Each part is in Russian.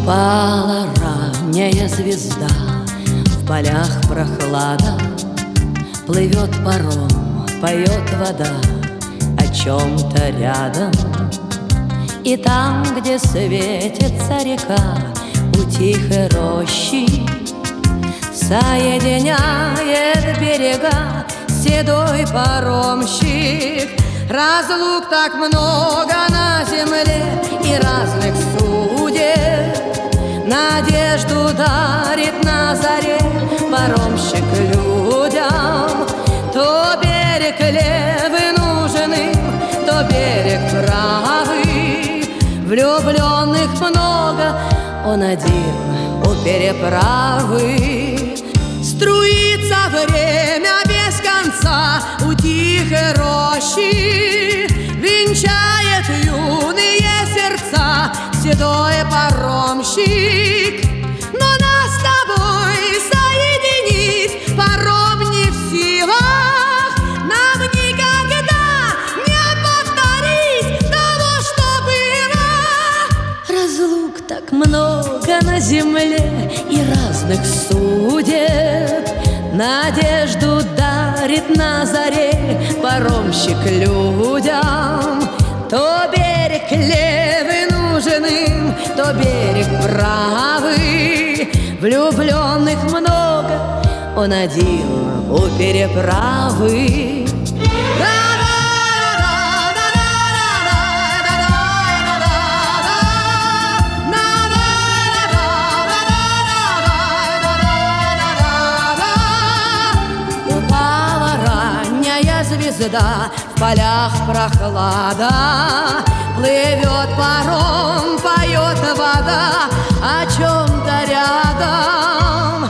Упала ранняя звезда, в полях прохлада, плывет паром, поет вода о чем-то рядом. И там, где светится река, у тихой рощи соединяет берега седой паромщик. Разлук так много на земле и разных судеб, надежду дарит на заре паромщик людям. То берег левый нужен им, то берег правый. Влюбленных много, он один у переправы. Струится время без конца у тихой рощи, венчает юные сердца седой паромщик. Но нас с тобой соединить паром не в силах. Нам никогда не повторить того, что было. Разлук так много на земле и разных судеб, надежду дарит на заре паромщик людям. То берег левый нужен им, то берег правый. Влюбленных много, он один у переправы. Звезда, в полях прохлада, плывет паром, поет вода о чем-то рядом.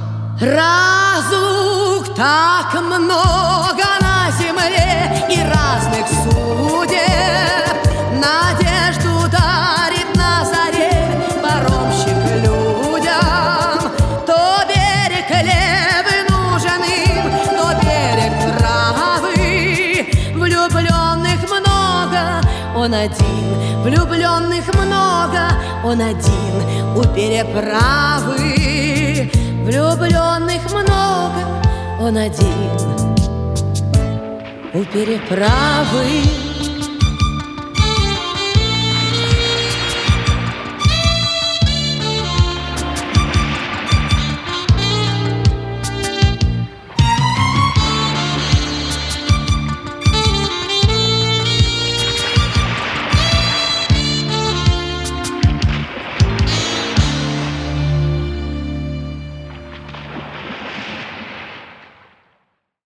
Разлук так много на земле и разных судеб, надежду дарит на заре паромщик людям. То берег левый нужен им, то берег правый. Влюбленных много, он один. Влюбленных много, он один у переправы. Влюбленных много, он один у переправы.